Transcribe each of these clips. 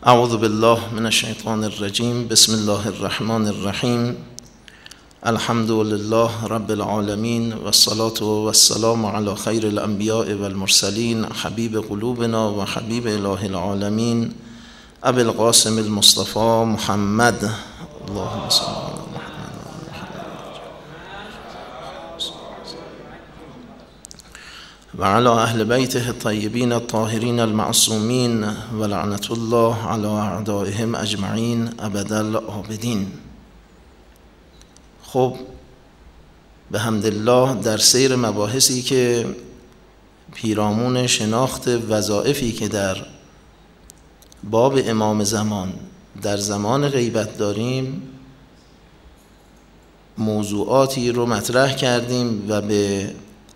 اعوذ بالله من الشیطان الرجیم. بسم الله الرحمن الرحیم. الحمد لله رب العالمین و الصلاة و السلام علی خیر الانبیاء و المرسلین حبیب قلوبنا و حبیب اله العالمین ابی القاسم المصطفى محمد. اللهم صل علی و علی اهل بیته الطیبین الطاهرین المعصومین و لعنت الله علی اعدائهم اجمعین ابد الآبدین. خب به حمدالله در سیر مباحثی که پیرامون شناخت وظایفی که در باب امام زمان در زمان غیبت داریم موضوعاتی رو مطرح کردیم و به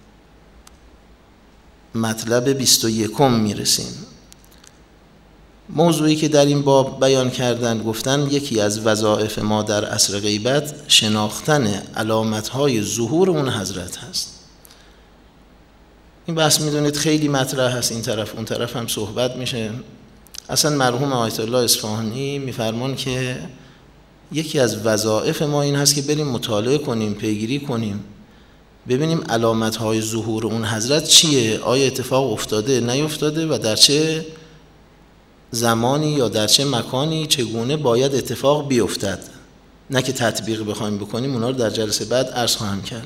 مطلب 21 میرسیم. موضوعی که در این باب بیان کردن گفتن یکی از وظایف ما در عصر غیبت شناختن علامت‌های ظهور اون حضرت هست. این بحث میدونید خیلی مطرح هست، این طرف اون طرف هم صحبت میشه. اصلا مرحوم آیت الله اصفهانی میفرمان که یکی از وظایف ما این هست که بریم مطالعه کنیم، پیگیری کنیم، ببینیم علامت‌های ظهور اون حضرت چیه، آیا اتفاق افتاده نیفتاده و در چه زمانی یا در چه مکانی چگونه باید اتفاق بیفتد. نه که تطبیق بخوایم بکنیم، اونا رو در جلسه بعد عرض خواهم کرد.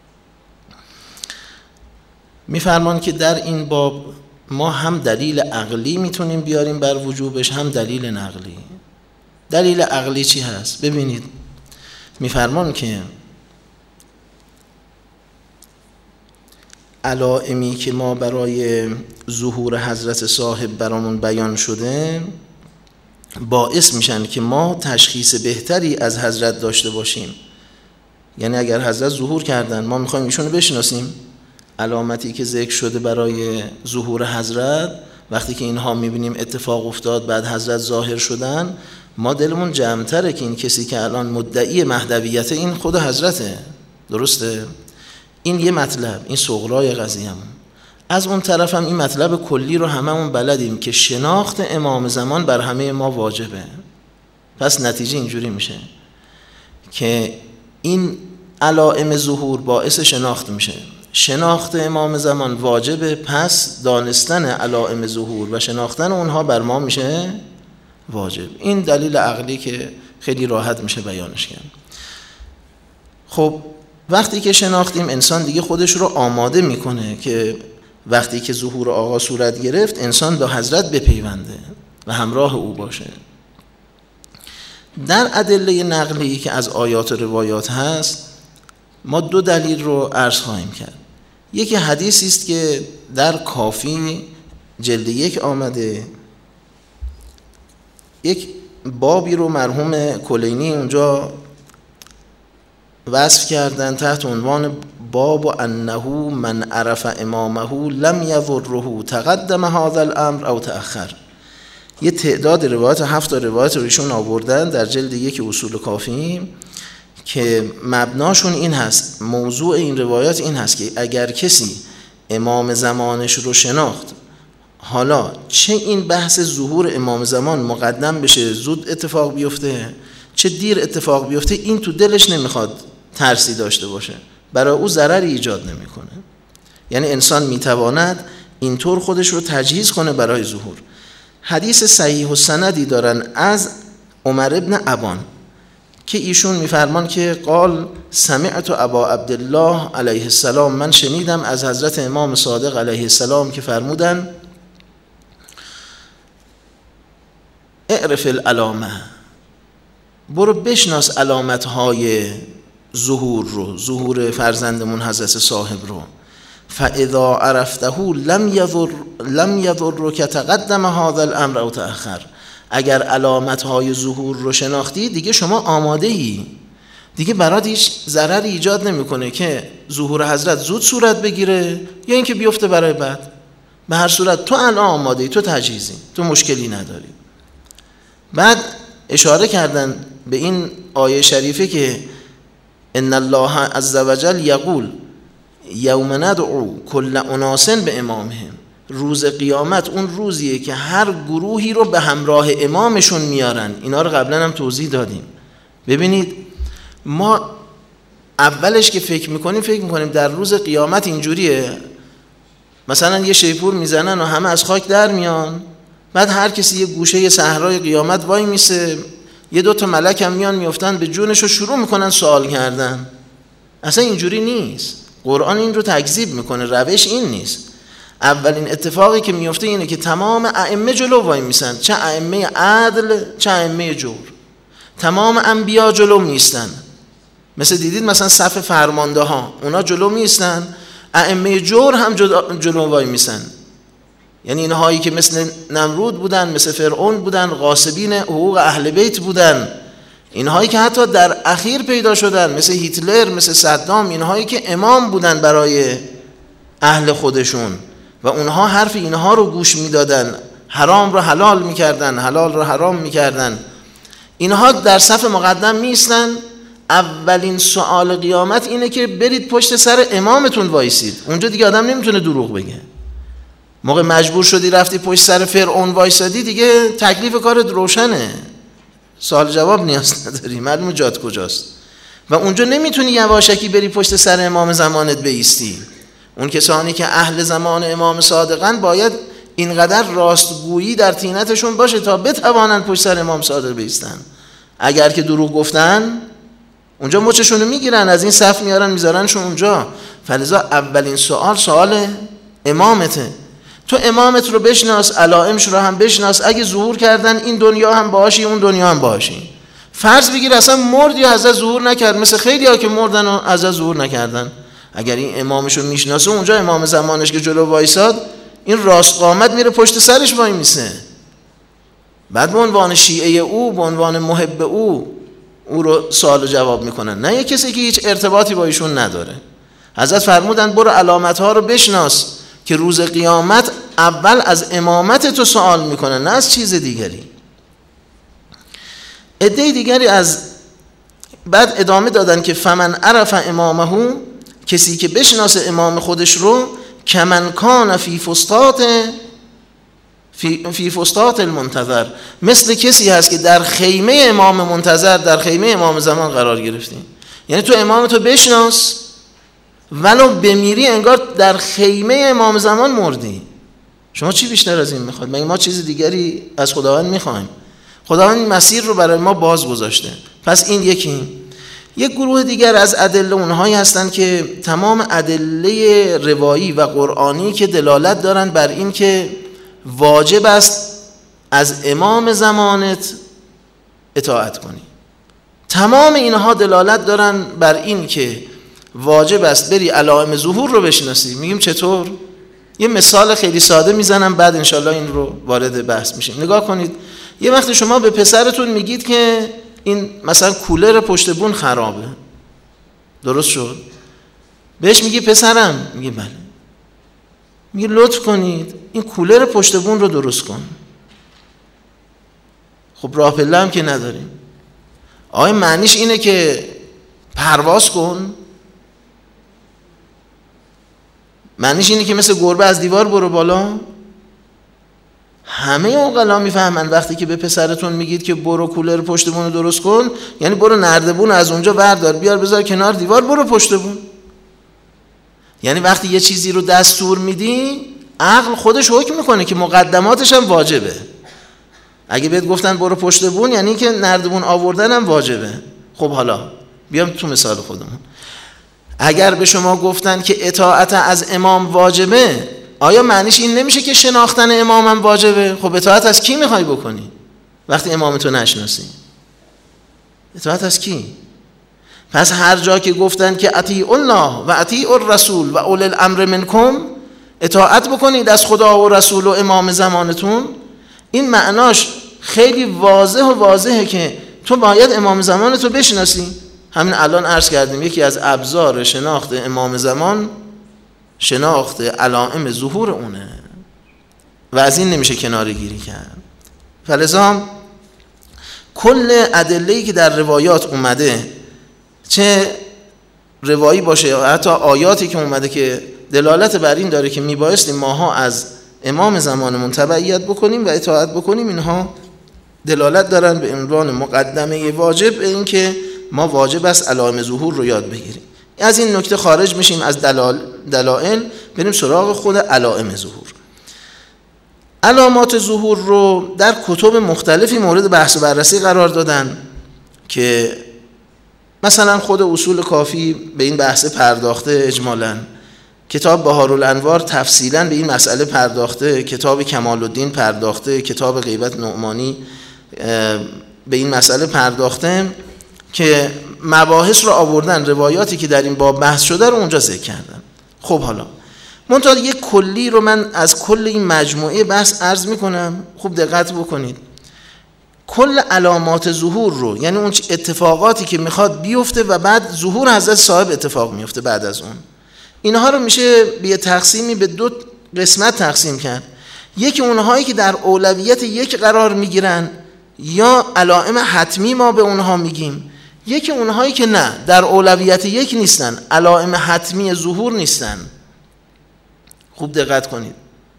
میفرمان که در این باب ما هم دلیل عقلی میتونیم بیاریم بر وجوبش، هم دلیل نقلی. دلیل عقلی چی هست؟ ببینید میفرمان که علائمی که ما برای ظهور حضرت صاحب برامون بیان شده باعث میشن که ما تشخیص بهتری از حضرت داشته باشیم. یعنی اگر حضرت ظهور کردن ما میخوایم ایشونو بشناسیم، علامتی که ذکر شده برای ظهور حضرت، وقتی که اینها میبینیم اتفاق افتاد بعد حضرت ظاهر شدن، ما دلمون جمع‌تره که این کسی که الان مدعی مهدویت این خود حضرته. درسته؟ این یه مطلب، این صغرای قضیه هم. از اون طرف هم این مطلب کلی رو هممون بلدیم که شناخت امام زمان بر همه ما واجبه. پس نتیجه اینجوری میشه که این علائم ظهور باعث شناخت میشه. شناخت امام زمان واجبه، پس دانستن علائم ظهور و شناختن اونها بر ما میشه واجب. این دلیل عقلی که خیلی راحت میشه بیانش کرد. خب وقتی که شناختیم انسان دیگه خودش رو آماده میکنه که وقتی که ظهور آقا صورت گرفت انسان به حضرت بپیونده و همراه او باشه. در ادله نقلی که از آیات و روایات هست ما دو دلیل رو عرض خواهیم کرد. یکی حدیثی است که در کافی جلد 1 آمده، یک بابی رو مرحوم کلینی اونجا وصف کردن تحت عنوان باب انه من عرف امامه لم یضره تقدم هذا الامر او تأخر. یه تعداد روایات 7 روایت رو ایشون آوردن در جلد 1 اصول کافی که مبناشون این هست، موضوع این روایات این هست که اگر کسی امام زمانش رو شناخت، حالا چه این بحث ظهور امام زمان مقدم بشه زود اتفاق بیفته چه دیر اتفاق بیفته، این تو دلش نمیخواد ترسی داشته باشه، برای او ضرری ایجاد نمیکنه. یعنی انسان میتواند اینطور خودش رو تجهیز کنه برای ظهور. حدیث صحیح و سندی دارن از عمر ابن ابان که ایشون میفرمان که قال سمعت ابا عبدالله علیه السلام، من شنیدم از حضرت امام صادق علیه السلام که فرمودن اعرف العلامه، برو بشناس علامتهای ظهور رو، ظهور فرزندمون حضرت صاحب رو. فاذا عرفته لم یضر که تقدم هذا الامر او تأخر. اگر علامتهای ظهور رو شناختی دیگه شما آماده ای، دیگه برات هیچ ضرری ایجاد نمیکنه که ظهور حضرت زود صورت بگیره یا اینکه بیفته برای بعد. به هر صورت تو الان آماده ای، تو تجهیزی، تو مشکلی نداری. بعد اشاره کردن به این آیه شریفه که ان الله عز وجل یقول یوم ندعو کل اناس به امامهم، روز قیامت اون روزیه که هر گروهی رو به همراه امامشون میارن. اینا رو قبلا هم توضیح دادیم. ببینید ما اولش که فکر میکنیم در روز قیامت اینجوریه، مثلا یه شیپور میزنن و همه از خاک در میان، بعد هر کسی یه گوشه صحرای قیامت وای میسه، یه دو تا ملک هم میان میافتن به جونش و شروع میکنن سوال کردن. اصلا اینجوری نیست. قرآن این رو تکذیب میکنه. روش این نیست. اولین اتفاقی که میفته اینه که تمام ائمه جلو وای میسن، چه ائمه عدل چه ائمه جور. تمام انبیا جلو میستن. مثل دیدید مثلا صف فرمانده ها اونا جلو میستن، ائمه جور هم جلو وای میسن. یعنی اینهایی که مثل نمرود بودن، مثل فرعون بودن، غاصبین حقوق اهل بیت بودن، اینهایی که حتی در اخیر پیدا شدن مثل هیتلر، مثل صدام، اینهایی که امام بودن برای اهل خودشون و اونها حرف اینها رو گوش میدادن، حرام رو حلال میکردن، حلال رو حرام میکردن. اینها در صف مقدم میستن. اولین سوال قیامت اینه که برید پشت سر امامتون وایسید. اونجا دیگه آدم نمیتونه دروغ بگه. موقع مجبور شدی رفتی پشت سر فرعون وایسادی، دیگه تکلیف کارت روشنه، سوال جواب نیاز نداری، معلومه جات کجاست. و اونجا نمیتونی یواشکی بری پشت سر امام زمانت بایستی. اون کسانی که اهل زمان امام صادقن باید اینقدر راستگویی در طینتشون باشه تا بتوانن پشت سر امام صادق بایستن. اگر که دروغ گفتن اونجا مچشون رو میگیرن، از این صف میارن میذارنشون اونجا. فلذا اولین سوال امامته. تو امامت رو بشناس، علائمش رو هم بشناس. اگه ظهور کردن این دنیا هم باهاشی اون دنیا هم باهاشی. فرض بگیر اصلا مرد یا حضرت ظهور نکرد، مثل خیلی ها که مردن و حضرت ظهور نکردن. اگر این امامش رو میشناسه، اونجا امام زمانش که جلو وایساد این راست قامت میره پشت سرش وای میسه. بعد به عنوان شیعه او، به عنوان محب او رو سوال و جواب میکنن، نه یه کسی که هیچ ارتباطی با ایشون نداره. حضرت فرمودن برو علامت ها رو بشناس که روز قیامت اول از امامت تو سوال میکنن، نه از چیز دیگری. عده دیگری از بعد ادامه دادن که فمن عرف امامه، کسی که بشناسه امام خودش رو، کمن کان فی فسطاط المنتظر، مثل کسی هست که در خیمه امام منتظر، در خیمه امام زمان قرار گرفتی. یعنی تو امام تو بشناس ولو بمیری انگار در خیمه امام زمان مردی. شما چی بیشتر از این میخواد؟ مگه ما چیز دیگری از خداوند میخوایم؟ خداوند این مسیر رو برای ما باز گذاشته. پس این یکی. یک گروه دیگر از ادله اونهایی هستن که تمام ادله روایی و قرآنی که دلالت دارن بر این که واجب است از امام زمانت اطاعت کنی، تمام اینها دلالت دارن بر این که واجب است بری علائم ظهور رو بشناسی. میگیم چطور؟ یه مثال خیلی ساده میزنم، بعد انشالله این رو وارد بحث میشیم. نگاه کنید، یه وقتی شما به پسرتون میگید که این مثلا کولر پشت بون خرابه، درست شد؟ بهش میگی پسرم، میگی بله، میگی لطف کنید این کولر پشت بون رو درست کن. خب راه پله هم که نداریم. آیا معنیش اینه که پرواز کن؟ معنیش اینه که مثل گربه از دیوار برو بالا؟ همه عقلا میفهمن وقتی که به پسرتون میگید که برو کولر پشت بون رو درست کن، یعنی برو نردبون از اونجا بردار بیار بذار کنار دیوار، برو پشت بون. یعنی وقتی یه چیزی رو دستور میدی، عقل خودش حکم میکنه که مقدماتش هم واجبه. اگه بهت گفتن برو پشت بون، یعنی که نردبون آوردن هم واجبه. خب حالا بیام تو مثال خودمون. اگر به شما گفتن که اطاعت از امام واجبه، آیا معنیش این نمیشه که شناختن امام هم واجبه؟ خب اطاعت از کی میخوای بکنی وقتی امامتو نشناسی؟ اطاعت از کی؟ پس هر جا که گفتن که اطیعوا الله و اطیعوا الرسول و اولی الامر منکم، اطاعت بکنید از خدا و رسول و امام زمانتون، این معناش خیلی واضحه که تو باید امام زمانتو بشناسی. همین الان عرض کردیم یکی از ابزار شناخت امام زمان شناخت علائم ظهور اونه و از این نمیشه کناره گیری کرد. فلذا کل ادله‌ای که در روایات اومده، چه روایی باشه یا حتی آیاتی که اومده که دلالت بر این داره که میبایستی ماها از امام زمانمون تبعیت بکنیم و اطاعت بکنیم، اینها دلالت دارن به عنوان مقدمه واجب به این که ما واجب است علائم ظهور رو یاد بگیریم. از این نکته خارج میشیم از دلائل، بریم سراغ خود علائم ظهور. علامات ظهور رو در کتب مختلفی مورد بحث و بررسی قرار دادن که مثلا خود اصول کافی به این بحث پرداخته اجمالاً، کتاب بهارالانوار تفصیلاً به این مسئله پرداخته، کتاب کمال الدین پرداخته، کتاب غیبت نعمانی به این مسئله پرداخته که مباحث رو آوردن، روایاتی که در این باب بحث شده رو اونجا ذکر کردن. خب حالا منتها یک کلی رو من از کل این مجموعه بحث عرض میکنم، خوب دقت بکنید. کل علامات ظهور رو، یعنی اون اتفاقاتی که میخواد بیفته و بعد ظهور حضرت صاحب اتفاق میفته بعد از اون، اینها رو میشه به تقسیمی به دو قسمت تقسیم کرد. یکی اونهایی که در اولویت یک قرار میگیرن یا علائم حتمی ما به اونها میگیم، یکی اونهایی که نه، در اولویت یک نیستن، علائم حتمی ظهور نیستن. خوب دقت کنید.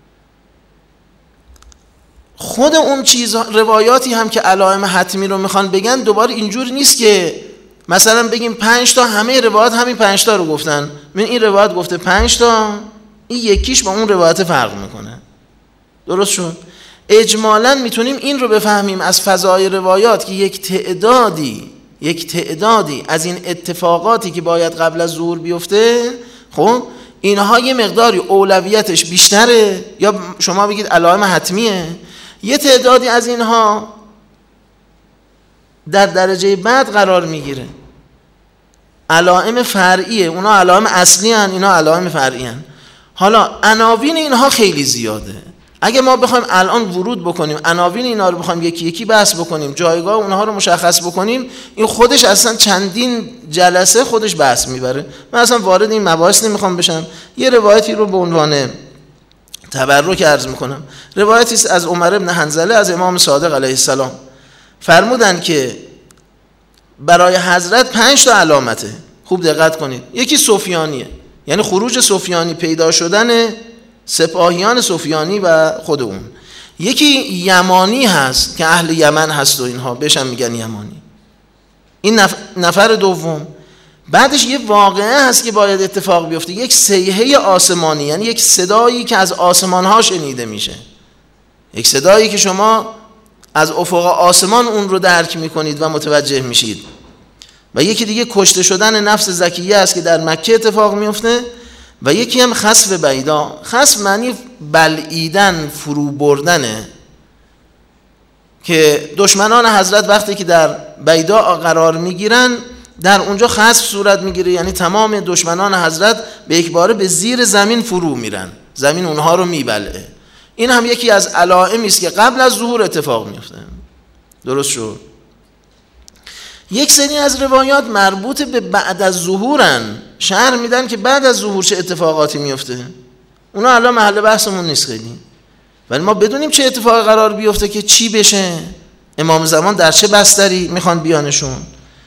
خود اون چیز روایاتی هم که علائم حتمی رو میخوان بگن دوباره اینجوری نیست که مثلا بگیم 5 تا همه روایات همین 5 تا رو گفتن، من این روایت گفته 5 تا، این یکیش با اون روایت فرق میکنه. درست شد؟ اجمالاً میتونیم این رو بفهمیم از فضای روایات که یک تعدادی از این اتفاقاتی که باید قبل از ظهور بیفته، خب اینها یه مقداری اولویتش بیشتره، یا شما بگید علائم حتمیه، یه تعدادی از اینها در درجه بعد قرار میگیره، علائم فرعیه، اونا علائم اصلی هن، اینا علائم فرعی هن. حالا عناوین اینها خیلی زیاده، اگه ما بخوایم الان ورود بکنیم عناوین اینا رو بخوایم یکی یکی بحث بکنیم، جایگاه اونها رو مشخص بکنیم، این خودش اصلا چندین جلسه خودش بحث میبره. من اصلا وارد این مباحث نمیخوام بشم. یه روایتی رو به عنوان تبرک عرض میکنم. روایتی است از عمر بن حنظله از امام صادق علیه السلام، فرمودن که برای حضرت 5 تا علامته. خوب دقت کنید. یکی سفیانیه، یعنی خروج سفیانی، پیدا شدن سپاهیان سفیانی و خود اون. یکی یمانی هست که اهل یمن هست و اینها بهش هم میگن یمانی. این نفر دوم. بعدش یه واقعه هست که باید اتفاق بیفته، یک صیحه آسمانی، یعنی یک صدایی که از آسمان ها شنیده میشه، یک صدایی که شما از افق آسمان اون رو درک میکنید و متوجه میشید. و یکی دیگه کشته شدن نفس زکیه است که در مکه اتفاق میفته. و یکی هم خسف بیدا. خسف معنی بلعیدن، فرو بردنه، که دشمنان حضرت وقتی که در بیدا قرار میگیرن در اونجا خسف صورت میگیره، یعنی تمام دشمنان حضرت به یک باره به زیر زمین فرو میرن، زمین اونها رو میبلعه. این هم یکی از علائمی است که قبل از ظهور اتفاق میفته. درست شد؟ یک سری از روایات مربوط به بعد از ظهورن، شرح میدن که بعد از ظهور چه اتفاقاتی میفته. اونا الان محل بحثمون نیست خیلی، ولی ما بدونیم چه اتفاقی قرار بیفته که چی بشه، امام زمان در چه بستری میخوان بیانشون.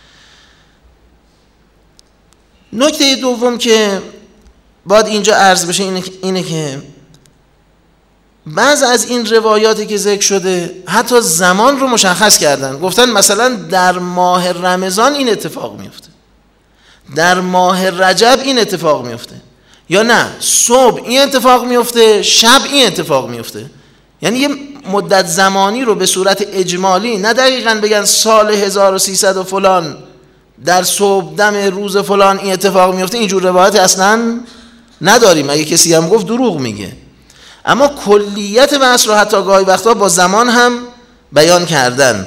نکته دوم که باید اینجا عرض بشه اینه که بعض از این روایاتی که ذکر شده حتی زمان رو مشخص کردن، گفتن مثلا در ماه رمضان این اتفاق میفته، در ماه رجب این اتفاق میفته، یا نه صبح این اتفاق میفته، شب این اتفاق میفته. یعنی یه مدت زمانی رو به صورت اجمالی، نه دقیقاً بگن سال 1300 و فلان در صبح دم روز فلان این اتفاق میفته. اینجور روایت اصلا نداریم، اگه کسی هم گفت دروغ میگه. اما کلیت بحث رو حتی گاهی وقتا با زمان هم بیان کردن.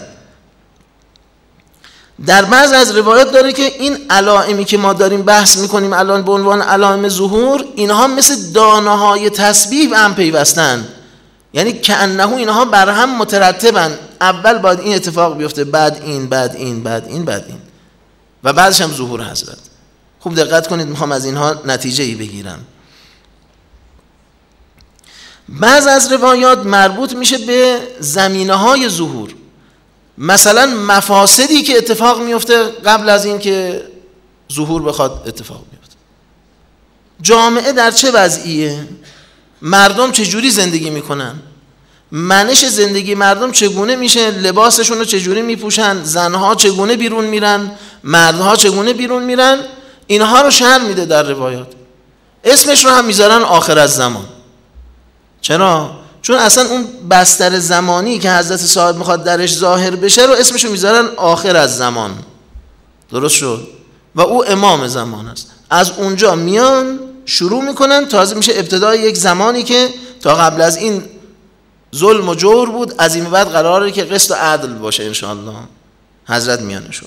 در بعض از روایات داره که این علائمی که ما داریم بحث میکنیم الان به عنوان علائم ظهور، اینها مثل دانه های تسبیح به هم پیوستن، یعنی کأنه اینها بر هم مترتبن، اول باید این اتفاق بیفته، بعد این، بعد این، بعد این، بعد این، و بعدش هم ظهور حضرت. خوب دقت کنید، میخوام از اینها نتیجه ای بگیرم. بعض از روایات مربوط میشه به زمینه های ظهور، مثلا مفاسدی که اتفاق میفته قبل از این که ظهور بخواد اتفاق بیفته. جامعه در چه وضعیه؟ مردم چجوری زندگی میکنن، منش زندگی مردم چگونه میشه، لباسشون رو چجوری میپوشن، زنها چگونه بیرون میرن، مردها چگونه بیرون میرن، اینها رو شرح میده در روایات. اسمش رو هم میذارن آخر از زمان. چرا؟ چون اصلا اون بستر زمانی که حضرت صاحب میخواد درش ظاهر بشه رو اسمش رو میذارن آخر از زمان. درست شد؟ و او امام زمان است. از اونجا میان شروع میکنن، تازه میشه ابتدای یک زمانی که تا قبل از این ظلم و جور بود، از این بعد قراره که قسط و عدل باشه انشاءالله. حضرت میانشون.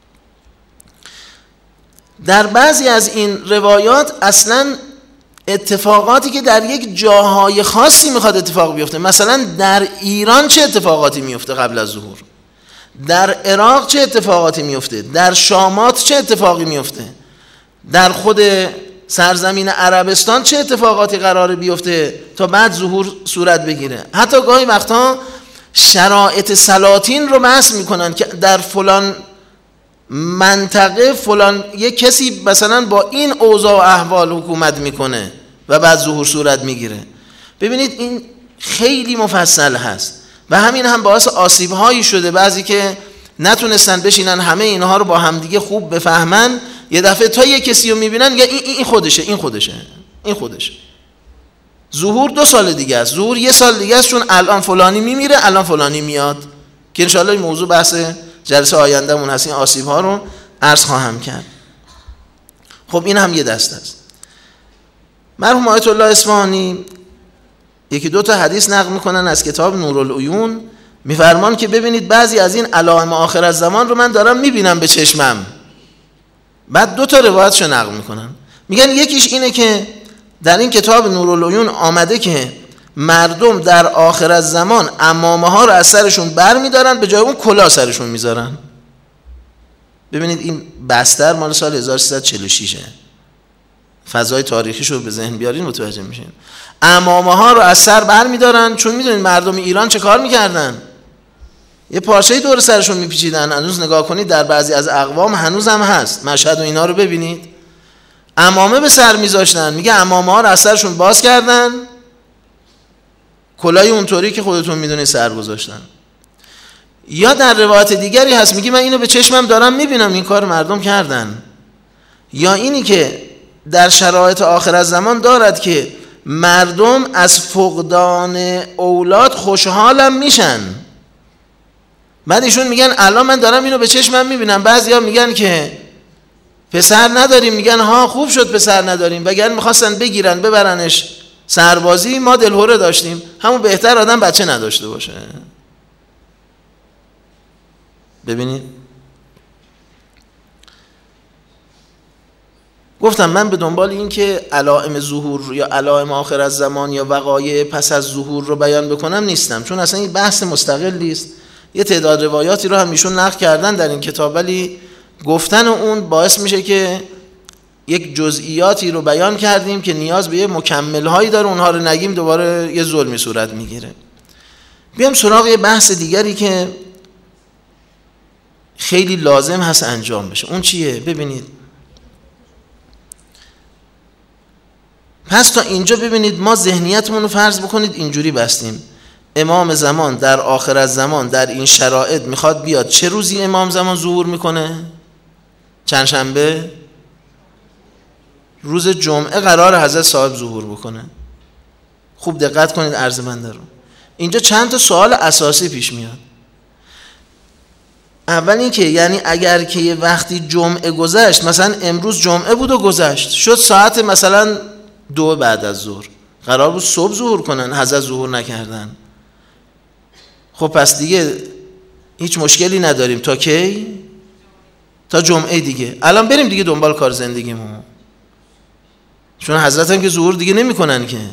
در بعضی از این روایات اصلا اتفاقاتی که در یک جاهای خاصی میخواد اتفاق بیفته، مثلا در ایران چه اتفاقاتی میفته قبل از ظهور، در عراق چه اتفاقاتی میفته، در شامات چه اتفاقی میفته، در خود سرزمین عربستان چه اتفاقاتی قراره بیفته تا بعد ظهور صورت بگیره. حتی گاهی وقتا شرایط سلاطین رو بحث میکنن که در فلان منطقه فلان یک کسی مثلا با این اوضاع و احوال حکومت میکنه و بعد ظهور صورت میگیره. ببینید این خیلی مفصل هست و همین هم باعث آسیب هایی شده. بعضی که نتونستن بشینن همه اینها رو با همدیگه خوب بفهمن، یه دفعه تا یک کسی رو میبینن یا این خودشه، این خودشه، این خودشه. ظهور 2 سال دیگه است، ظهور 1 سال دیگه است، چون الان فلانی میمیره الان فلانی میاد که انشاءالله این موضوع بحث جلسه آیندهمون هست. این آسیب ها رو عرض خواهم کرد. خب این هم یه دست است. مرحوم آیت الله اصفهانی 1-2 تا حدیث نقل میکنن از کتاب نورالعیون، میفرمان که ببینید بعضی از این علائم آخر از زمان رو من دارم میبینم به چشمم. بعد 2 تا روایتشو نقل میکنن، میگن یکیش اینه که در این کتاب نورالعیون آمده که مردم در آخر از زمان عمامه ها رو از سرشون بر میدارن، به جای اون کلاه سرشون میذارن. ببینید این بستر مال سال 1346 فضای تاریخیش رو به ذهن بیارین متوجه میشین. عمامه ها رو از سر بر میدارن، چون میدونید مردم ایران چه کار میکردن، یه پارچه‌ای دور سرشون میپیچیدن. هنوز نگاه کنید در بعضی از اقوام هنوز هم هست، مشهد و اینا رو ببینید عمامه به سر میذاشتن. میگه عمامه ها رو از سرشون باز کردن، کلاه اونطوری که خودتون میدونید سر گذاشتن. یا در روایت دیگری هست میگه من اینو به چشمم دارم میبینم این کار مردم کردن. یا اینی که در شرایط آخر از زمان دارد که مردم از فقدان اولاد خوشحالم میشن. بعد ایشون میگن الان من دارم اینو به چشمم میبینم. بعضیا میگن که پسر نداریم، میگن ها خوب شد پسر نداریم، وگرنه میخواستن بگیرن ببرنش سربازی، ما دلهوره داشتیم. همون بهتر آدم بچه نداشته باشه. ببینید گفتم من به دنبال این که علائم ظهور یا علائم آخر از زمان یا وقایع پس از ظهور رو بیان بکنم نیستم، چون اصلا این بحث مستقلی است. یه تعداد روایاتی رو هم ایشون نقل کردن در این کتاب، ولی گفتن اون باعث میشه که یک جزئیاتی رو بیان کردیم که نیاز به یه مکمل هایی داره، اونها رو نگیم دوباره یه ظلمی صورت میگیره. بیام سراغ یه بحث دیگری که خیلی لازم هست انجام بشه. اون چیه؟ ببینید پس تا اینجا ببینید ما ذهنیتمون رو فرض بکنید اینجوری بستیم. امام زمان در آخر از زمان در این شرایط میخواد بیاد. چه روزی امام زمان ظهور میکنه؟ چند شنبه؟ روز جمعه قرار حضرت صاحب ظهور بکنه. خوب دقت کنید عرض بنده رو. اینجا چند تا سوال اساسی پیش میاد. اول این که یعنی اگر که یه وقتی جمعه گذشت، مثلا امروز جمعه بود و گذشت، شد ساعت مثلا 2 بعد از ظهر، قرار بود صبح ظهور کنن، حضرت ظهور نکردن. خب پس دیگه هیچ مشکلی نداریم تا کی؟ تا جمعه دیگه. الان بریم دیگه دنبال کار زندگیمون، چون حضرت هم که ظهور دیگه نمی کنن که.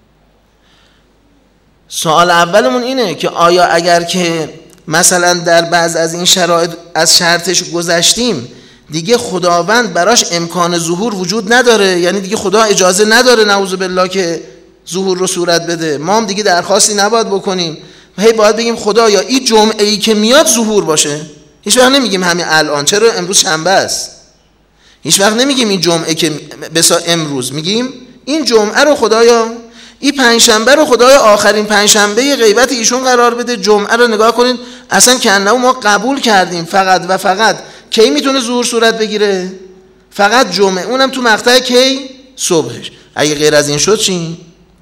سوال اولمون اینه که آیا اگر که مثلا در بعض از این شرایط از شرطش گذشتیم، دیگه خداوند براش امکان ظهور وجود نداره؟ یعنی دیگه خدا اجازه نداره نعوذ بالله که ظهور رو صورت بده، ما هم دیگه درخواستی نباید بکنیم، هی باید بگیم خدا یا این جمعه ای که میاد ظهور باشه. هیچ وقت نمیگیم همین الان، چرا امروز شنبه است. هیچ وقت نمیگیم این جمعه که بسا امروز، میگیم این جمعه رو خدایا این پنجشنبه رو خدای آخرین پنجشنبه غیبت ایشون قرار بده، جمعه رو نگاه کنید اصلا کنه ما قبول کردیم فقط و فقط کی میتونه ظهور صورت بگیره؟ فقط جمعه، اونم تو مقطع کی؟ صبحش. اگه غیر از این شد چی؟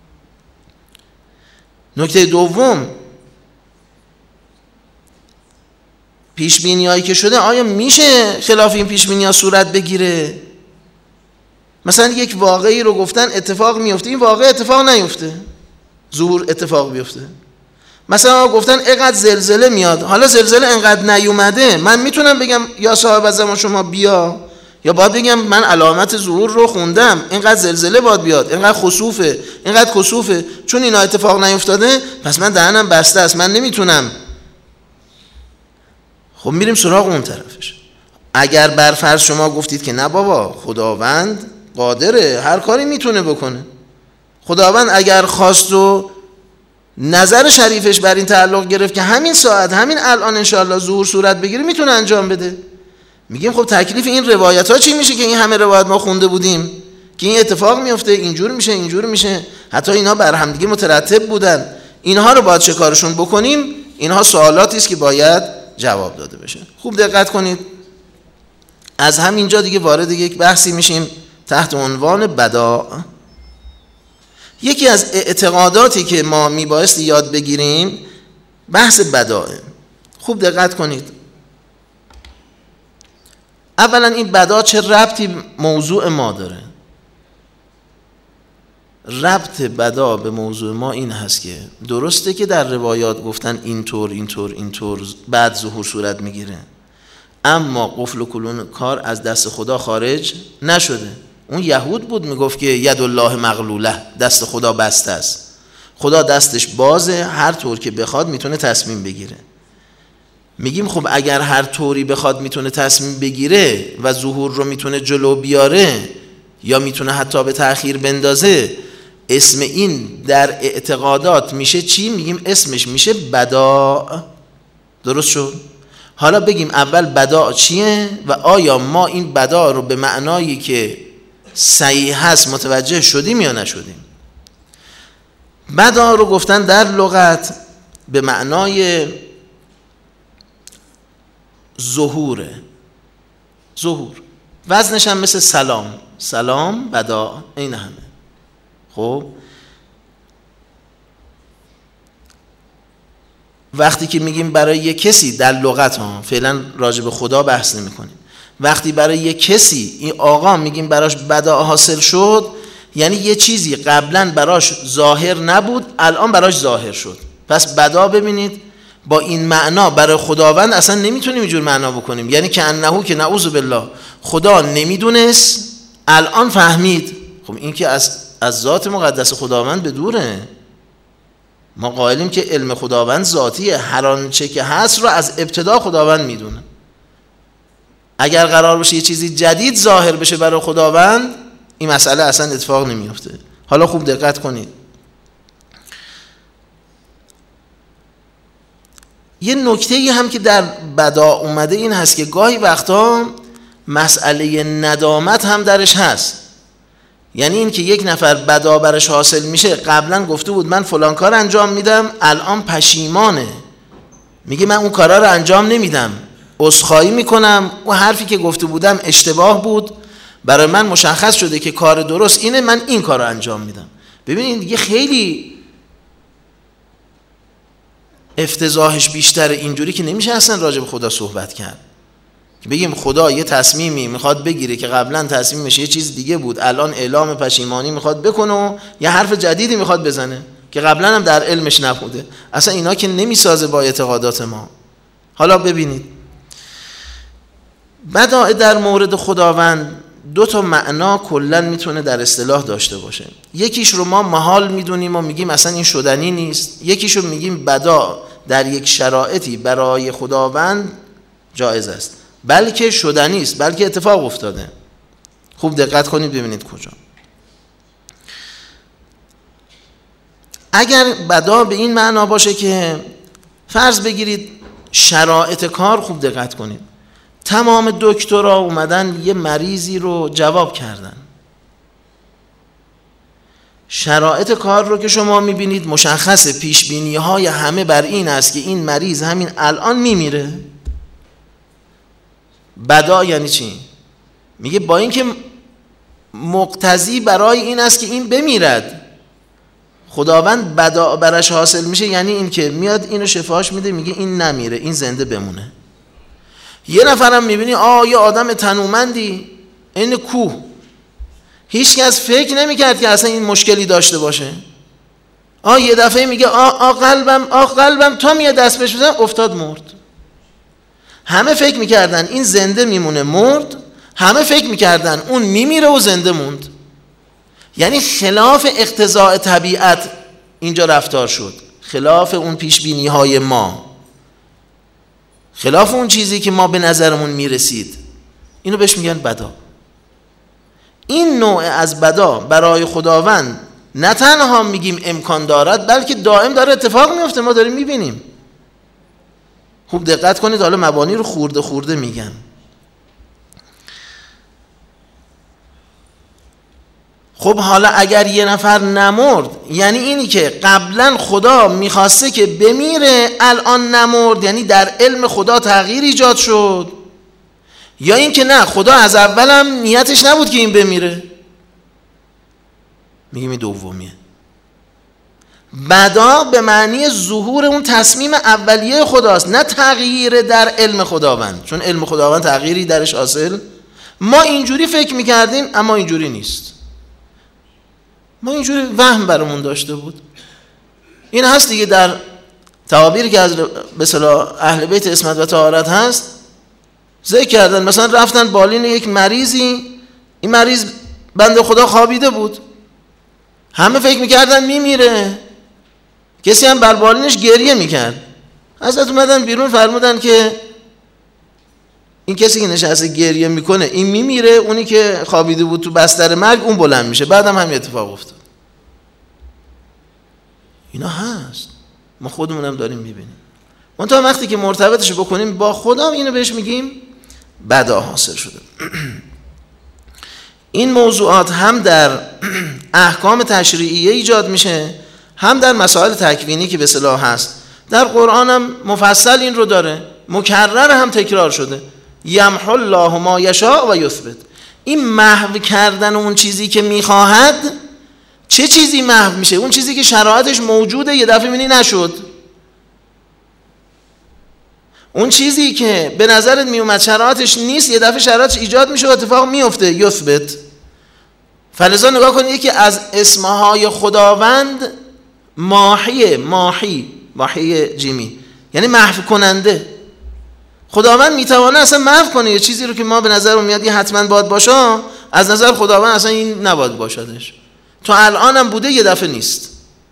نکته دوم، پیش بینیایی که شده آیا میشه خلاف این پیش بینی‌ها صورت بگیره؟ مثلا یک واقعی رو گفتن اتفاق میفته، این واقع اتفاق نیفته، ظهور اتفاق بیفته. مثلا گفتن اینقدر زلزله میاد، حالا زلزله اینقدر نیومده، من میتونم بگم یا صاحب از زمان شما بیا، یا باید بگم من علامت ظهور رو خوندم اینقدر زلزله باید بیاد، اینقدر خسوفه، اینقدر کسوفه، چون اینا اتفاق نیفتاده پس من دهنم بسته است، من نمیتونم. خب میریم سراغ اون طرفش. اگر بر فرض شما گفتید که نه بابا خداوند قادره، هر کاری میتونه بکنه، خداوند اگر خواست و نظر شریفش بر این تعلق گرفت که همین ساعت همین الان انشاءالله ظهور صورت بگیره، میتونه انجام بده. میگیم خب تکلیف این روایت ها چی میشه که این همه روایت ما خونده بودیم که این اتفاق میفته، اینجور میشه، اینجور میشه، حتی اینا بر هم دیگه مترتب بودن، اینها رو باید چه کارشون بکنیم؟ اینها سوالاتی است که باید جواب داده بشه. خوب دقت کنید. از همینجا دیگه وارد یک بحثی میشیم تحت عنوان بداع. یکی از اعتقاداتی که ما میبایستی یاد بگیریم بحث بداعه. خوب دقت کنید. اولا این بداع چه ربطی موضوع ما داره؟ ربط بداع به موضوع ما این هست که درسته که در روایات گفتن اینطور اینطور اینطور بعد ظهور صورت میگیره، اما قفل و کلون کار از دست خدا خارج نشده. اون یهود بود میگفت که ید الله مغلوله، دست خدا بسته است، خدا دستش بازه، هر طور که بخواد میتونه تصمیم بگیره. میگیم خب اگر هر طوری بخواد میتونه تصمیم بگیره و ظهور رو میتونه جلو بیاره یا میتونه حتی به تأخیر بندازه، اسم این در اعتقادات میشه چی؟ میگیم اسمش میشه بداع. درست شد؟ حالا بگیم اول بداع چیه و آیا ما این بداع رو به معنایی که صحیح هست متوجه شدیم یا نشدیم؟ بداع رو گفتن در لغت به معنای ظهوره، ظهور، وزنش هم مثل سلام، سلام بداع، این همه. خب وقتی که میگیم برای یک کسی در لغت ها، فعلا راجع به خدا بحث نمی کنیم، وقتی برای یک کسی این آقا میگیم براش بداع حاصل شد، یعنی یه چیزی قبلا براش ظاهر نبود الان براش ظاهر شد. پس بداع ببینید با این معنا برای خداوند اصلا نمیتونیم اینجور معنا بکنیم، یعنی که انهو که نعوذ بالله خدا نمیدونست الان فهمید. خب این که از ذات مقدس خداوند به دوره. ما قائلیم که علم خداوند ذاتیه، هر آنچه که هست رو از ابتدا خداوند میدونه. اگر قرار باشه یه چیزی جدید ظاهر بشه برای خداوند، این مسئله اصلا اتفاق نمیفته. حالا خوب دقت کنید. یه نکته‌ای هم که در بداع اومده این هست که گاهی وقتا مسئله ندامت هم درش هست. یعنی این که یک نفر بداع برش حاصل میشه، قبلا گفته بود من فلان کار انجام میدم، الان پشیمانه، میگه من اون کارا رو انجام نمیدم، عذرخواهی میکنم، اون حرفی که گفته بودم اشتباه بود، برای من مشخص شده که کار درست اینه، من این کار رو انجام میدم. ببینید دیگه خیلی افتضاحش بیشتره. اینجوری که نمیشه اصلا راجع به خدا صحبت کرد که بگیم خدا یه تصمیمی میخواد بگیره که قبلا تصمیمش یه چیز دیگه بود، الان اعلام پشیمانی میخواد بکنه و یه حرف جدیدی میخواد بزنه که قبلا هم در علمش نبوده. اصلا اینا که نمیسازه با اعتقادات ما. حالا ببینید بداع در مورد خداوند دو تا معنا کلا میتونه در اصطلاح داشته باشه. یکیش رو ما محال میدونیم و میگیم اصلا این شدنی نیست، یکیش رو میگیم بداع در یک شرایطی برای خداوند جایز است، بلکه شدنی است، بلکه اتفاق افتاده. خوب دقت کنید ببینید کجا. اگر بداع به این معنا باشه که فرض بگیرید شرایط کار، خوب دقت کنید، تمام دکترها اومدن یه مریضی رو جواب کردن، شرایط کار رو که شما میبینید مشخصه، پیش بینی های همه بر این است که این مریض همین الان میمیره. بدا یعنی چی؟ میگه با اینکه مقتضی برای این است که این بمیرد، خداوند بدا برش حاصل میشه، یعنی این که میاد اینو شفاش میده، میگه این نمیره، این زنده بمونه. یه نفرم میبینی یه آدم تنومندی این کوه، هیچ کس فکر نمیکرد که اصلا این مشکلی داشته باشه، یه دفعه میگه قلبم تا میاد دست بهش بزنم افتاد مرد. همه فکر میکردن این زنده میمونه مرد، همه فکر میکردن اون میمیره و زنده موند. یعنی خلاف اقتضاء طبیعت اینجا رفتار شد، خلاف اون پیش بینی های ما، خلاف اون چیزی که ما به نظرمون میرسید. اینو بهش میگن بدا. این نوع از بدا برای خداوند نه تنها میگیم امکان دارد، بلکه دائم داره اتفاق میفته، ما داریم میبینیم. خوب دقت کنید، حالا مبانی رو خورده خورده میگم. خب حالا اگر یه نفر نمرد، یعنی اینی که قبلا خدا میخواسته که بمیره الان نمرد، یعنی در علم خدا تغییر ایجاد شد، یا این که نه خدا از اولم نیتش نبود که این بمیره. میگیم این دومیه. بدا به معنی ظهور اون تصمیم اولیه خداست، نه تغییر در علم خداوند، چون علم خداوند تغییری درش حاصل. ما اینجوری فکر میکردیم اما اینجوری نیست، ما اینجوری وهم برامون داشته بود. این هست دیگه در تعابیری که از به اصطلاح اهل بیت عصمت و طهارت هست ذکر کردن. مثلا رفتن بالین یک مریضی، این مریض بنده خدا خوابیده بود، همه فکر میکردن میمیره، کسی هم بر بالینش گریه میکرد. حضرت اومدن بیرون فرمودن که این کسی که نشسته گریه میکنه این میمیره، اونی که خوابیده بود تو بستر مرگ اون بلند میشه. بعدم همین اتفاق افتاد. اینا هست، ما خودمونم داریم میبینیم. منتها وقتی که مرتبطش بکنیم با خدا، اینو بهش میگیم بدا حاصل شده. این موضوعات هم در احکام تشریعیه ایجاد میشه، هم در مسائل تکوینی که به اصطلاح هست. در قرآن هم مفصل این رو داره، مکرر هم تکرار شده. یمحو الله ما یشاء و یثبت. این محو کردن اون چیزی که میخواهد، چه چیزی محو میشه؟ اون چیزی که شرایطش موجوده یه دفعه میبینی نشد. اون چیزی که به نظرت میومد شرایطش نیست، یه دفعه شرایطش ایجاد میشه و اتفاق میفته. یثبت. فلذا نگاه کنید، یکی از اسمهای خداوند ماحی جیمی، یعنی محو کننده. خداوند میتونه اصلا محو کنه یه چیزی رو که ما به نظر میاد یه حتما باید باشه، از نظر خداوند اصلا این نباید باشدش. تو الان هم بوده یه دفعه نیست.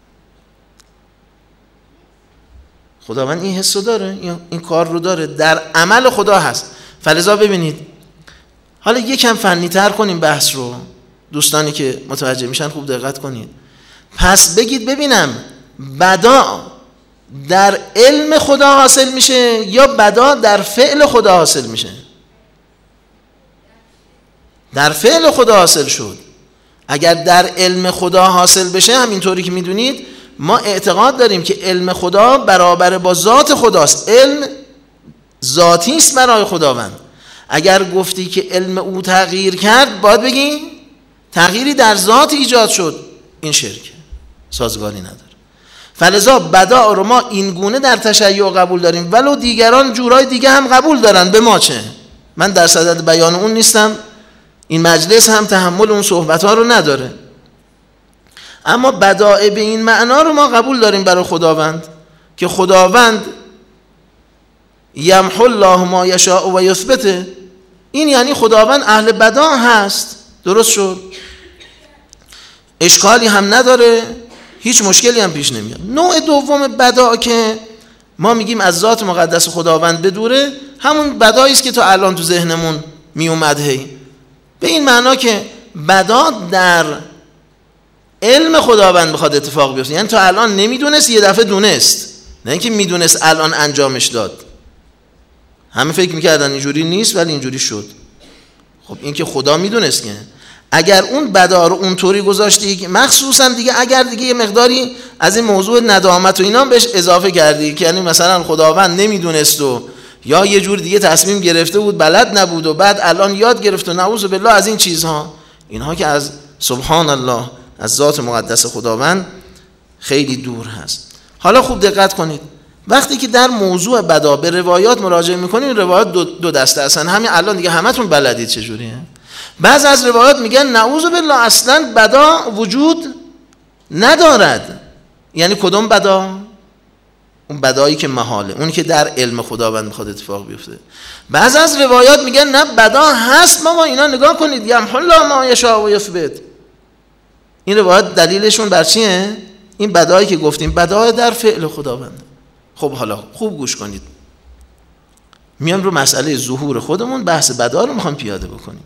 خداوند این حسو داره، این کار رو داره، در عمل خدا هست. فلذا ببینید، حالا یکم فنی تر کنیم بحث رو، دوستانی که متوجه میشن خوب دقت کنید. پس بگید ببینم بدا در علم خدا حاصل میشه یا بدا در فعل خدا حاصل میشه؟ در فعل خدا حاصل شد. اگر در علم خدا حاصل بشه، همینطوری که میدونید ما اعتقاد داریم که علم خدا برابر با ذات خداست. علم ذاتی است برای خداوند. اگر گفتی که علم او تغییر کرد، باید بگی تغییری در ذات ایجاد شد، این شرک سازگاری نداره. فلذا بداع رو ما این گونه در تشیع قبول داریم، ولو دیگران جورای دیگه هم قبول دارن. به ما چه؟ من در صدد بیان اون نیستم، این مجلس هم تحمل اون صحبت ها رو نداره. اما بداع به این معنا رو ما قبول داریم برای خداوند، که خداوند یمحو الله ما یشاء و یثبت. این یعنی خداوند اهل بداع هست. درست شد؟ اشکالی هم نداره، هیچ مشکلی هم پیش نمیاد. نوع دوم بداع که ما میگیم از ذات مقدس خداوند بدوره، همون بداعی است که تا الان تو ذهنمون می اومد. به این معنا که بداع در علم خداوند بخواد اتفاق بیفته، یعنی تا الان نمیدونست یه دفعه دونست، نه اینکه میدونست الان انجامش داد. همه فکر میکردن اینجوری نیست ولی اینجوری شد. خب این که خدا میدونست که اگر اون بدا رو اونطوری گذاشتی که مخصوصا دیگه اگر دیگه یه مقداری از این موضوع ندامت و اینا بهش اضافه کردی که یعنی مثلا خداوند نمیدونست و یا یه جور دیگه تصمیم گرفته بود بلد نبود و بعد الان یاد گرفت و نعوذ بالله از این چیزها، اینها که از سبحان الله از ذات مقدس خداوند خیلی دور هست. حالا خوب دقت کنید، وقتی که در موضوع بدا به روایات مراجعه میکنیم، روایات دو دسته هستن. همین الان دیگه همتون بلدید چجوریه. بعض از روایات میگن نعوذ بالله اصلا بدا وجود ندارد. یعنی کدوم بدا؟ اون بدایی که محاله، اون که در علم خداوند میخواد اتفاق بیفته. بعض از روایات میگن نه بدا هست، ما اینا نگاه کنید یمحو الله ما یشاء و یثبت. این روایات دلیلشون بر چیه؟ این بدایی که گفتیم بدای در فعل خداوند. خب حالا خوب گوش کنید، میام رو مسئله ظهور خودمون بحث بدا رو میخوام پیاده بکنیم.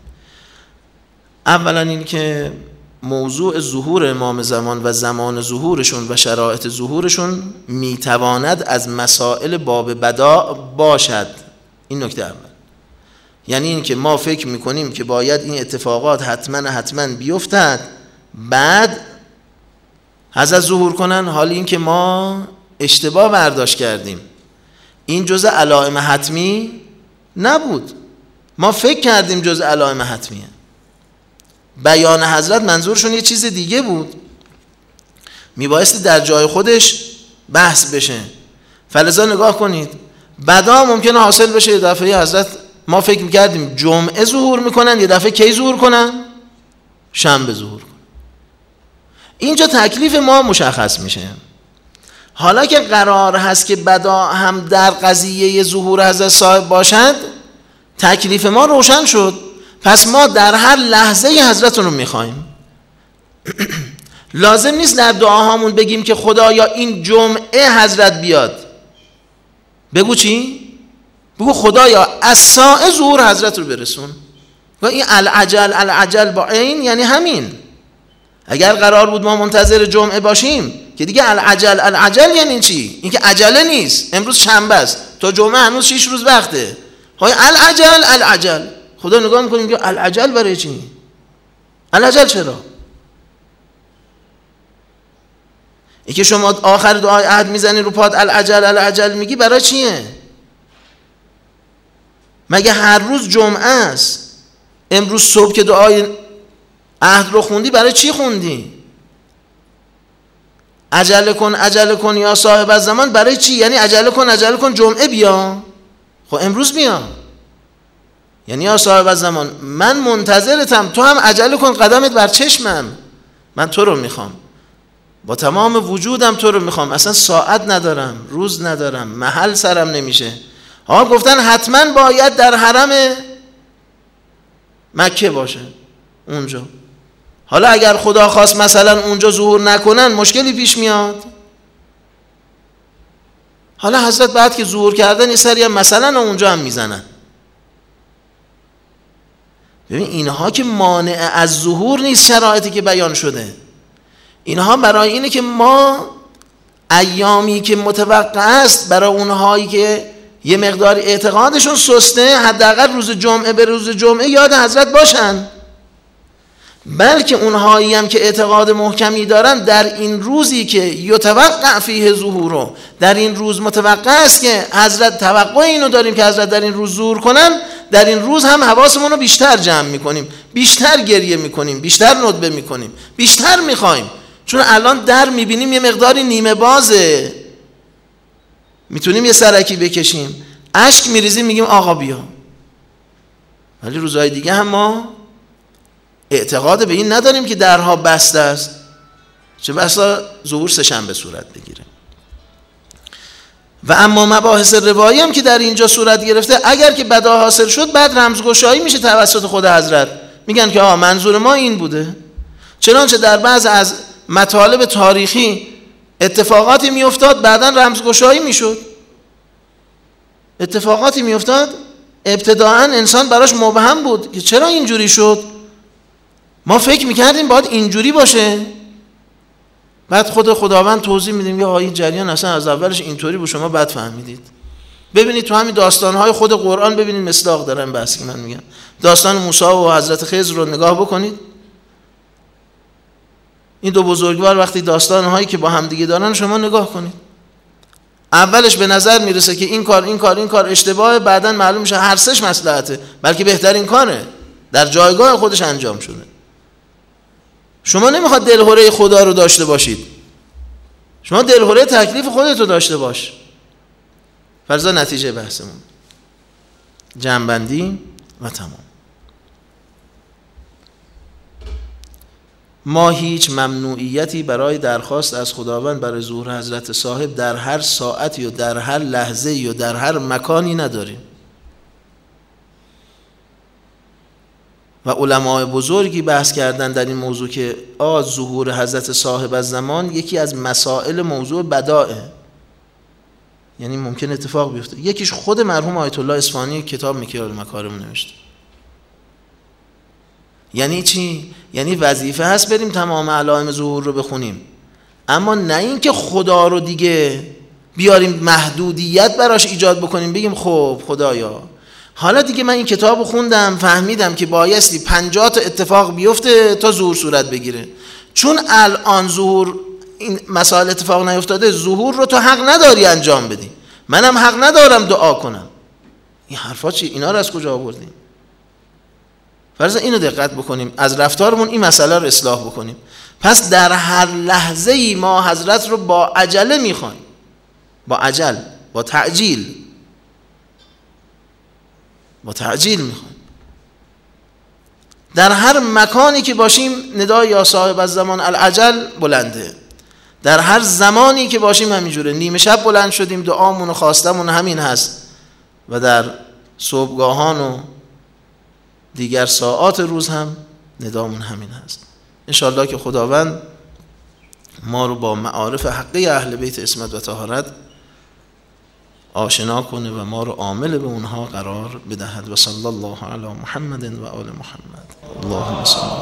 اولا این که موضوع ظهور امام زمان و زمان ظهورشون و شرایط ظهورشون میتواند از مسائل باب بدا باشد. این نکته اول. یعنی این که ما فکر میکنیم که باید این اتفاقات حتما بیفتد بعد حضرت ظهور کنن، حالی این که ما اشتباه برداشت کردیم. این جزء علائم حتمی نبود، ما فکر کردیم جزء علائم حتمیه. بیان حضرت منظورشون یه چیز دیگه بود، میبایستی در جای خودش بحث بشه. فلذا نگاه کنید بدا ممکنه حاصل بشه. یه دفعه حضرت ما فکر میکردیم جمعه ظهور میکنن، یه دفعه کی ظهور کنن؟ شنبه ظهور کنن. اینجا تکلیف ما مشخص میشه. حالا که قرار هست که بدا هم در قضیه ظهور حضرت صاحب باشد، تکلیف ما روشن شد. پس ما در هر لحظه حضرت رو میخوایم. لازم نیست در دعاهامون بگیم که خدایا این جمعه حضرت بیاد. بگو چی؟ بگو خدایا از ساعه ظهور حضرت رو برسون. و این العجل با عین یعنی همین. اگر قرار بود ما منتظر جمعه باشیم که دیگه العجل یعنی چی؟ این که عجله نیست. امروز شنبه است، تا جمعه هنوز 6 روز وقته. های العجل خدا نگاه میکنیم که العجل برای چی؟ العجل چرا؟ این که شما آخر دعای عهد میزنی رو پاد العجل میگی برای چیه؟ مگه هر روز جمعه است؟ امروز صبح که دعای عهد رو خوندی برای چی خوندی؟ عجله کن یا صاحب الزمان برای چی؟ یعنی عجله کن جمعه بیا. خب امروز بیا. یعنی یا صاحب الزمان من منتظرتم، تو هم عجله کن، قدمت بر چشمم، من تو رو میخوام، با تمام وجودم تو رو میخوام، اصلا ساعت ندارم، روز ندارم، محل سرم نمیشه. ها گفتن حتما باید در حرم مکه باشه اونجا. حالا اگر خدا خواست مثلا اونجا ظهور نکنن مشکلی پیش میاد. حالا حضرت بعد که ظهور کردن یه سری هم مثلا اونجا هم میزنن. ببین اینها که مانع از ظهور نیست، شرایطی که بیان شده، اینها برای اینه که ما ایامی که متوقع است برای اونهایی که یه مقدار اعتقادشون سسته، حداقل روز جمعه به روز جمعه یاد حضرت باشن. بلکه اونهایی هم که اعتقاد محکمی دارن در این روزی که یتوقع فیه ظهورو، در این روز متوقع است که حضرت، توقع اینو داریم که حضرت در این روز ظهور کنن، در این روز هم حواسمون رو بیشتر جمع میکنیم، بیشتر گریه میکنیم، بیشتر ندبه میکنیم، بیشتر میخوایم. چون الان در میبینیم یه مقداری نیمه بازه، میتونیم یه سرکی بکشیم، اشک میریزیم، میگیم آقا بیا. ولی روزهای دیگه هم ما اعتقاد به این نداریم که درها بسته است، چه بسا ظهور سه‌شنبه صورت بگیره. و اما مباحث روایی هم که در اینجا صورت گرفته، اگر که بدا حاصل شد بعد رمزگشایی میشه توسط خود حضرت، میگن که منظور ما این بوده. چنانچه در بعض از مطالب تاریخی اتفاقاتی میافتاد بعداً رمزگشایی میشد. اتفاقاتی میافتاد ابتداءً انسان براش مبهم بود که چرا اینجوری شد، ما فکر میکردیم باید اینجوری باشه، بعد خود خداوند توضیح میدیم یا این جریان اصلا از اولش اینطوری بود، شما بد فهمیدید. ببینید تو همین داستانهای خود قرآن ببینید مصداق دارن بحثی که من میگم. داستان موسی و حضرت خضر رو نگاه بکنید. این دو بزرگوار وقتی داستانهایی که با همدیگه دارن شما نگاه کنید، اولش به نظر میرسه که این کار اشتباهه، بعدن معلوم میشه هر سهش مصلحته، بلکه بهترین کاره، در جایگاه خودش انجام شده. شما نمیخواد دلهوره خدا رو داشته باشید، شما دلهوره تکلیف خودت رو داشته باش. فرضا نتیجه بحثمون جمع‌بندی و تمام. ما هیچ ممنوعیتی برای درخواست از خداوند برای ظهور حضرت صاحب در هر ساعتی و در هر لحظه و در هر مکانی نداریم و علماء بزرگی بحث کردن در این موضوع که ظهور حضرت صاحب از زمان یکی از مسائل موضوع بدائه، یعنی ممکن اتفاق بیفته. یکیش خود مرحوم آیت الله اصفهانی کتاب مکیال المکارم نوشته. یعنی چی؟ یعنی وظیفه هست بریم تمام علائم ظهور رو بخونیم، اما نه این که خدا رو دیگه بیاریم محدودیت براش ایجاد بکنیم، بگیم خب خدایا حالا دیگه من این کتاب رو خوندم فهمیدم که بایستی 50 تا اتفاق بیفته تا ظهور صورت بگیره، چون الان ظهور این مسائل اتفاق نیفتاده، ظهور رو تو حق نداری انجام بدی، منم حق ندارم دعا کنم. این حرفا چی؟ اینا رو از کجا آوردیم؟ فرض اینو دقت بکنیم، از رفتارمون این مسئله رو اصلاح بکنیم. پس در هر لحظه ای ما حضرت رو با عجله میخوایم، با تعجیل میخوایم. در هر مکانی که باشیم ندای یا صاحب از زمان العجل بلنده، در هر زمانی که باشیم همینجوره. نیمه شب بلند شدیم دعامون و خواستمون همین هست و در صبحگاهان و دیگر ساعات روز هم ندامون همین هست. انشاءالله که خداوند ما رو با معارف حقی اهل بیت عصمت و طهارت آشنا کنه و ما رو عامل به اونها قرار بدهد. و صلی الله علی محمد و آل محمد. اللهم صل